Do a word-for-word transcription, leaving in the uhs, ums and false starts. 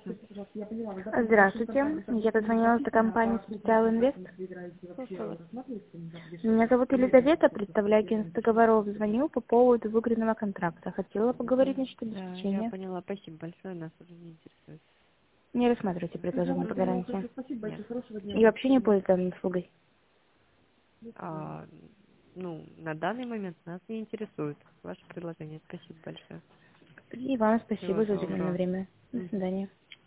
Здравствуйте, я дозвонилась до компании Специал Инвест. Слушаю вас. Меня зовут Елизавета, представляю агентство договоров. Звоню по поводу выигранного контракта. Хотела поговорить насчет Да, я обеспечения. поняла. Спасибо большое. Нас уже не интересует. Не рассматривайте предложение по гарантии. Нет. И вообще не пользуюсь данной услугой. А, ну, на данный момент нас не интересует ваше предложение. Спасибо большое. И вам Всего спасибо за уделенное доброго. время. До Мгм. свидания.